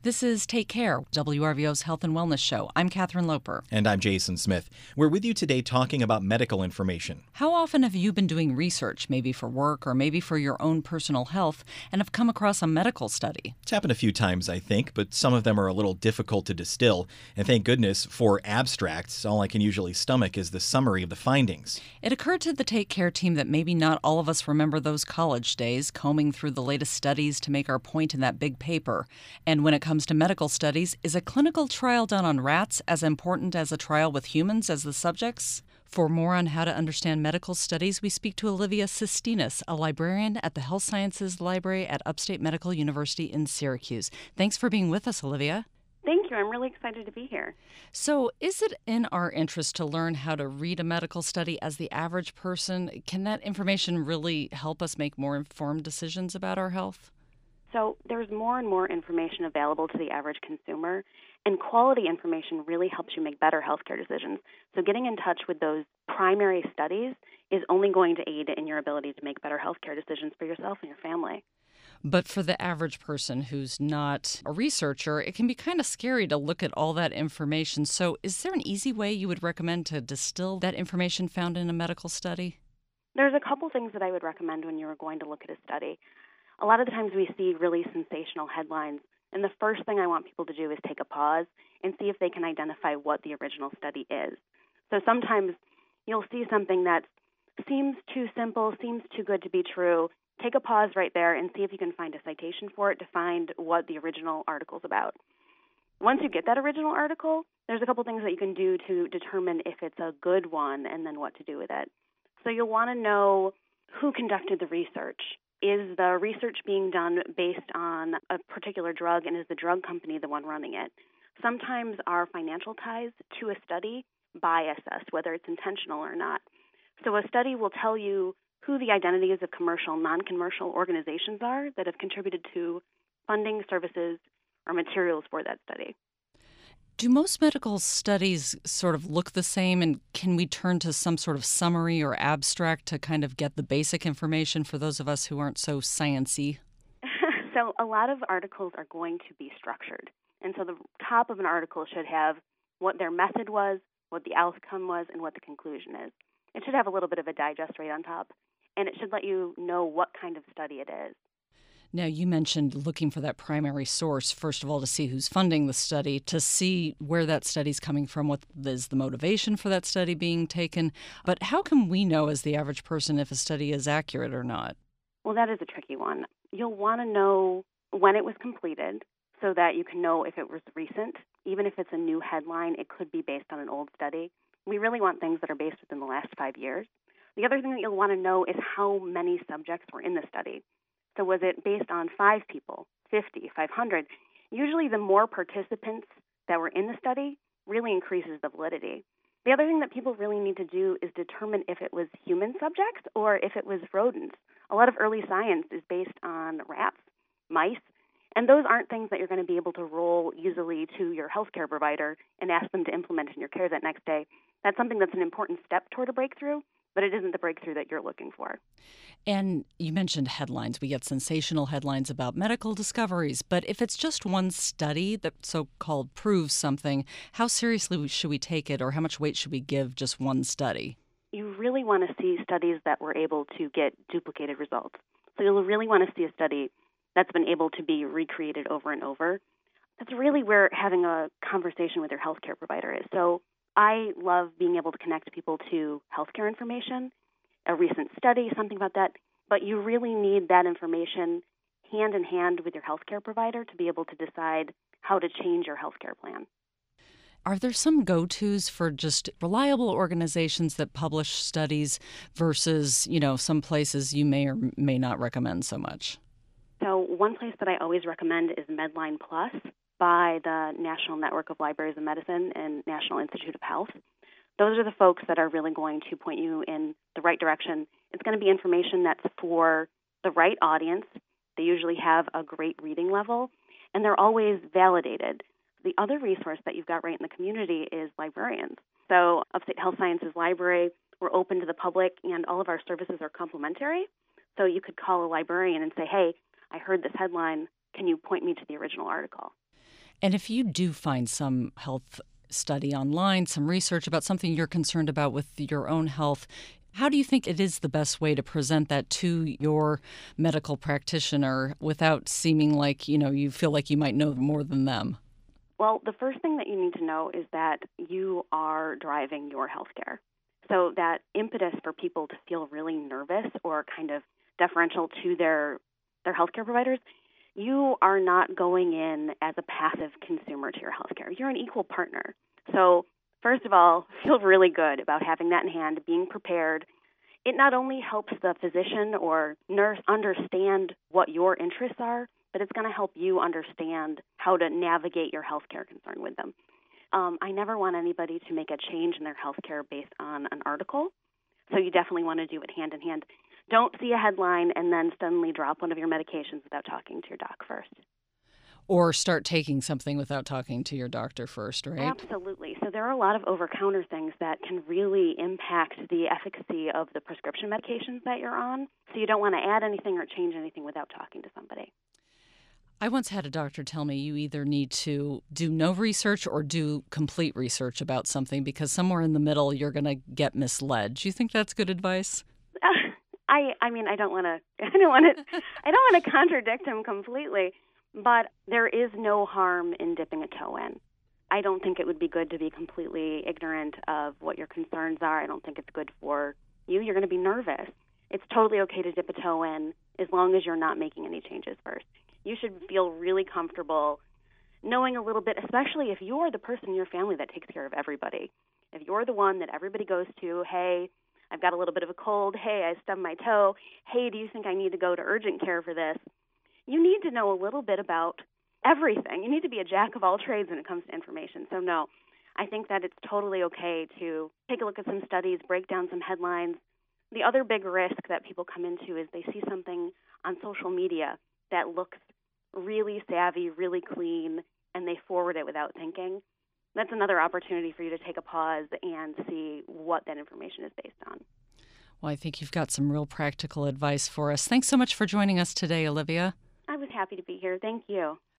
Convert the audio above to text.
This is Take Care, WRVO's Health and Wellness Show. I'm Catherine Loper. And I'm Jason Smith. We're with you today talking about medical information. How often have you been doing research, maybe for work or maybe for your own personal health, and have come across a medical study? It's happened a few times, I think, but some of them are a little difficult to distill. And thank goodness for abstracts. All I can usually stomach is the summary of the findings. It occurred to the Take Care team that maybe not all of us remember those college days, combing through the latest studies to make our point in that big paper. And when it comes to medical studies, is a clinical trial done on rats as important as a trial with humans as the subjects? For more on how to understand medical studies, we speak to Olivia Sistinas, a librarian at the Health Sciences Library at Upstate Medical University in Syracuse. Thanks for being with us, Olivia. Thank you. I'm really excited to be here. So, is it in our interest to learn how to read a medical study as the average person? Can that information really help us make more informed decisions about our health? So there's more and more information available to the average consumer, and quality information really helps you make better healthcare decisions. So getting in touch with those primary studies is only going to aid in your ability to make better healthcare decisions for yourself and your family. But for the average person who's not a researcher, it can be kind of scary to look at all that information. So is there an easy way you would recommend to distill that information found in a medical study? There's a couple things that I would recommend when you're going to look at a study. A lot of the times we see really sensational headlines, and the first thing I want people to do is take a pause and see if they can identify what the original study is. So sometimes you'll see something that seems too simple, seems too good to be true. Take a pause right there and see if you can find a citation for it to find what the original article's about. Once you get that original article, there's a couple things that you can do to determine if it's a good one and then what to do with it. So you'll want to know who conducted the research. Is the research being done based on a particular drug, and is the drug company the one running it? Sometimes our financial ties to a study bias us, whether it's intentional or not. So a study will tell you who the identities of commercial, non-commercial organizations are that have contributed to funding, services, or materials for that study. Do most medical studies sort of look the same, and can we turn to some sort of summary or abstract to kind of get the basic information for those of us who aren't so science-y? So a lot of articles are going to be structured. And so the top of an article should have what their method was, what the outcome was, and what the conclusion is. It should have a little bit of a digest right on top, and it should let you know what kind of study it is. Now, you mentioned looking for that primary source, first of all, to see who's funding the study, to see where that study's coming from, what is the motivation for that study being taken. But how can we know as the average person if a study is accurate or not? Well, that is a tricky one. You'll want to know when it was completed so that you can know if it was recent. Even if it's a new headline, it could be based on an old study. We really want things that are based within the last 5 years. The other thing that you'll want to know is how many subjects were in the study. So was it based on 5 people, 50, 500? Usually the more participants that were in the study really increases the validity. The other thing that people really need to do is determine if it was human subjects or if it was rodents. A lot of early science is based on rats, mice, and those aren't things that you're going to be able to roll easily to your healthcare provider and ask them to implement in your care that next day. That's something that's an important step toward a breakthrough, but it isn't the breakthrough that you're looking for. And you mentioned headlines. We get sensational headlines about medical discoveries. But if it's just one study that so-called proves something, how seriously should we take it, or how much weight should we give just one study? You really want to see studies that were able to get duplicated results. So you'll really want to see a study that's been able to be recreated over and over. That's really where having a conversation with your healthcare provider is. So I love being able to connect people to healthcare information, a recent study, something about that, but you really need that information hand in hand with your healthcare provider to be able to decide how to change your healthcare plan. Are there some go-tos for just reliable organizations that publish studies versus, some places you may or may not recommend so much? So one place that I always recommend is Medline Plus by the National Network of Libraries of Medicine and National Institute of Health. Those are the folks that are really going to point you in the right direction. It's going to be information that's for the right audience. They usually have a great reading level, and they're always validated. The other resource that you've got right in the community is librarians. So Upstate Health Sciences Library, we're open to the public, and all of our services are complimentary. So you could call a librarian and say, hey, I heard this headline. Can you point me to the original article? And if you do find some health study online, some research about something you're concerned about with your own health, how do you think it is the best way to present that to your medical practitioner without seeming like, you feel like you might know more than them? Well, the first thing that you need to know is that you are driving your healthcare. So that impetus for people to feel really nervous or kind of deferential to their healthcare providers, you are not going in as a passive consumer to your healthcare. You're an equal partner. So first of all, feel really good about having that in hand, being prepared. It not only helps the physician or nurse understand what your interests are, but it's going to help you understand how to navigate your healthcare concern with them. I never want anybody to make a change in their healthcare based on an article, so you definitely want to do it hand in hand. Don't see a headline and then suddenly drop one of your medications without talking to your doc first. Or start taking something without talking to your doctor first, right? Absolutely. So there are a lot of over-counter things that can really impact the efficacy of the prescription medications that you're on, so you don't want to add anything or change anything without talking to somebody. I once had a doctor tell me you either need to do no research or do complete research about something because somewhere in the middle you're going to get misled. Do you think that's good advice? I don't want to contradict him completely, but there is no harm in dipping a toe in. I don't think it would be good to be completely ignorant of what your concerns are. I don't think it's good for you. You're going to be nervous. It's totally okay to dip a toe in as long as you're not making any changes first. You should feel really comfortable knowing a little bit, especially if you're the person in your family that takes care of everybody. If you're the one that everybody goes to, hey, I've got a little bit of a cold, hey, I stubbed my toe, hey, do you think I need to go to urgent care for this? You need to know a little bit about everything. You need to be a jack of all trades when it comes to information. So no, I think that it's totally okay to take a look at some studies, break down some headlines. The other big risk that people come into is they see something on social media that looks really savvy, really clean, and they forward it without thinking. That's another opportunity for you to take a pause and see what that information is based on. Well, I think you've got some real practical advice for us. Thanks so much for joining us today, Olivia. I was happy to be here. Thank you.